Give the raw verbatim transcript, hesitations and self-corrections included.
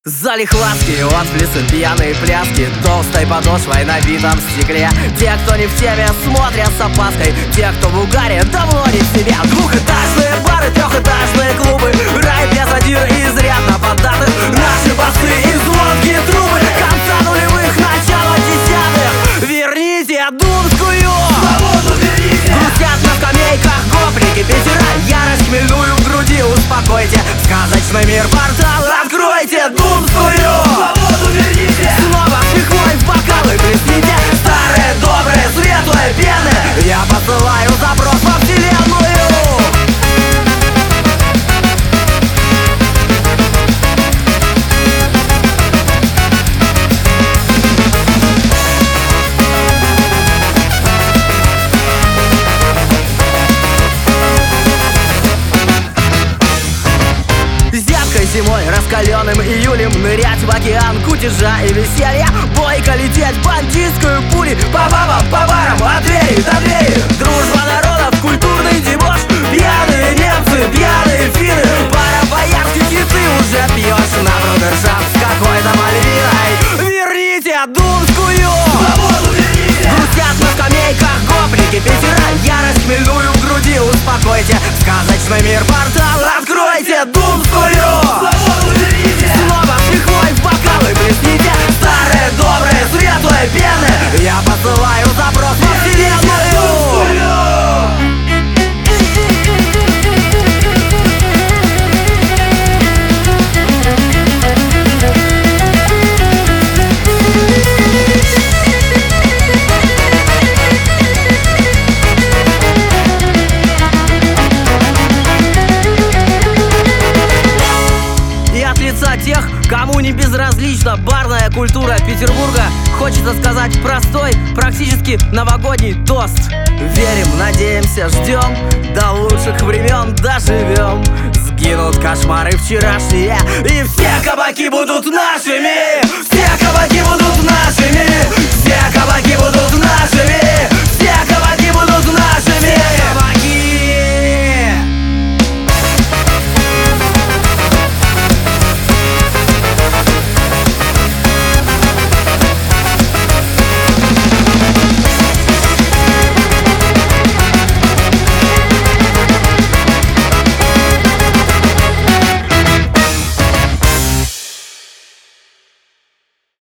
Залихватские отблесы, пьяные пляски, толстой подошвой на битом стекле. Те, кто не в теме, смотрят с опаской. Те, кто в угаре, давно не в себе. Двухэтажные бары, трехэтажные клубы, рай для задир изрядно поддатых. Наши басы и звонкие трубы конца нулевых, начала десятых. Верните Думскую свободу, верните. Грустят на скамейках гопники Питера, ярость хмельную в груди успокойте. Сказочный мир портал откройте. Думскую свободу верните. Снова с лихвой в бокалы плесните старые, добрые, светлые пены. Я посылаю запрос во вселенную. Зимой, раскаленным июлем, нырять в океан кутежа и веселья. Бойко лететь бандитскую пули по бабам, по барам, от двери до двери. Дружба народов, культурный дебош, пьяные немцы, пьяные финны. Пара боярских, и ты уже пьешь на брудершафт с какой-то мальвиной. Верните Думскую свободу, верните. Грустят на скамейках гопники Питера, ярость хмельную в груди успокойте. Сказочный мир портал откройте. Думскую свободу верните. Снова с лихвой в бокалы плесните старые, добрые, светлые пены. Я посылаю запрос во вселенную. Тех, кому не безразлична барная культура Петербурга, хочется сказать простой, практически новогодний тост. Верим, надеемся, ждем, до лучших времен доживем. Сгинут кошмары вчерашние, и все кабаки будут нашими. Все кабаки будут нашими.